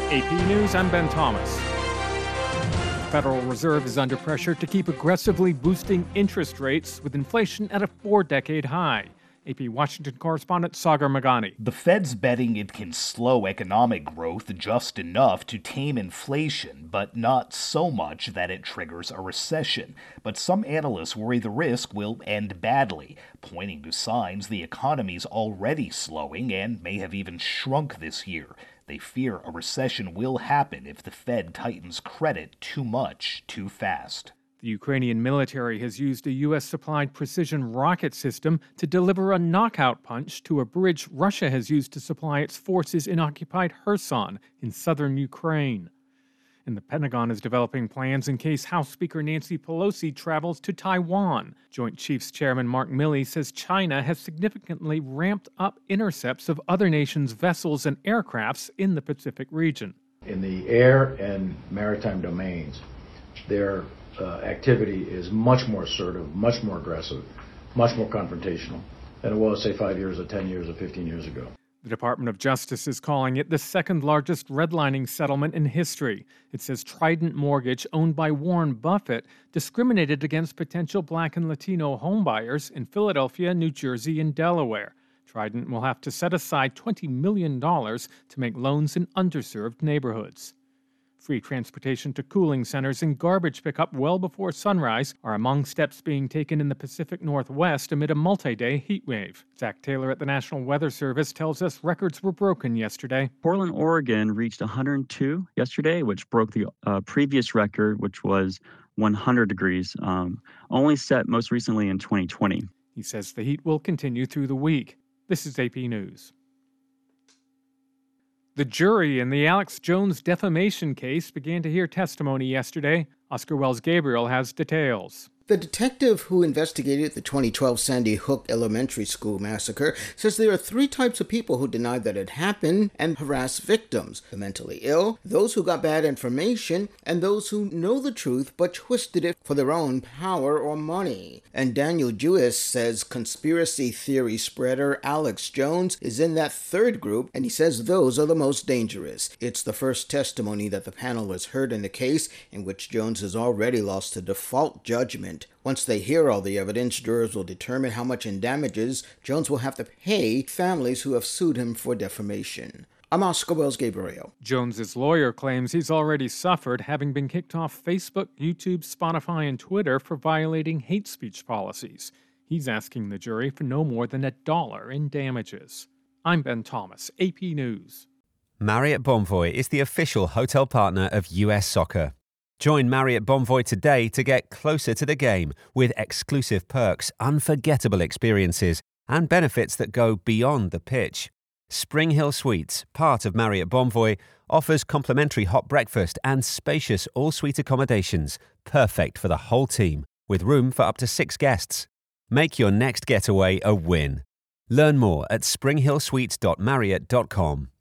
AP News, I'm Ben Thomas. The Federal Reserve is under pressure to keep aggressively boosting interest rates with inflation at a 4-decade high. AP Washington correspondent Sagar Meghani. The Fed's betting it can slow economic growth just enough to tame inflation, but not so much that it triggers a recession. But some analysts worry the risk will end badly, pointing to signs the economy's already slowing and may have even shrunk this year. They fear a recession will happen if the Fed tightens credit too much, too fast. The Ukrainian military has used a U.S.-supplied precision rocket system to deliver a knockout punch to a bridge Russia has used to supply its forces in occupied Kherson in southern Ukraine. And the Pentagon is developing plans in case House Speaker Nancy Pelosi travels to Taiwan. Joint Chiefs Chairman Mark Milley says China has significantly ramped up intercepts of other nations' vessels and aircrafts in the Pacific region. In the air and maritime domains, their activity is much more assertive, much more aggressive, much more confrontational than it was, say, 5 years or 10 years or 15 years ago. The Department of Justice is calling it the second largest redlining settlement in history. It says Trident Mortgage, owned by Warren Buffett, discriminated against potential Black and Latino homebuyers in Philadelphia, New Jersey, and Delaware. Trident will have to set aside $20 million to make loans in underserved neighborhoods. Free transportation to cooling centers and garbage pickup well before sunrise are among steps being taken in the Pacific Northwest amid a multi-day heat wave. Zach Taylor at the National Weather Service tells us records were broken yesterday. Portland, Oregon reached 102 yesterday, which broke the previous record, which was 100 degrees, only set most recently in 2020. He says the heat will continue through the week. This is AP News. The jury in the Alex Jones defamation case began to hear testimony yesterday. Oscar Wells Gabriel has details. The detective who investigated the 2012 Sandy Hook Elementary School massacre says there are three types of people who deny that it happened and harass victims: the mentally ill, those who got bad information, and those who know the truth but twisted it for their own power or money. And Daniel Jewis says conspiracy theory spreader Alex Jones is in that third group, and he says those are the most dangerous. It's the first testimony that the panel has heard in the case in which Jones has already lost a default judgment. Once they hear all the evidence, jurors will determine how much in damages Jones will have to pay families who have sued him for defamation. I'm Oscar Wells Gabriel. Jones's lawyer claims he's already suffered, having been kicked off Facebook, YouTube, Spotify, and Twitter for violating hate speech policies. He's asking the jury for no more than $1 in damages. I'm Ben Thomas, AP News. Marriott Bonvoy is the official hotel partner of US Soccer. Join Marriott Bonvoy today to get closer to the game with exclusive perks, unforgettable experiences, and benefits that go beyond the pitch. Spring Hill Suites, part of Marriott Bonvoy, offers complimentary hot breakfast and spacious all-suite accommodations, perfect for the whole team, with room for up to 6 guests. Make your next getaway a win. Learn more at springhillsuites.marriott.com.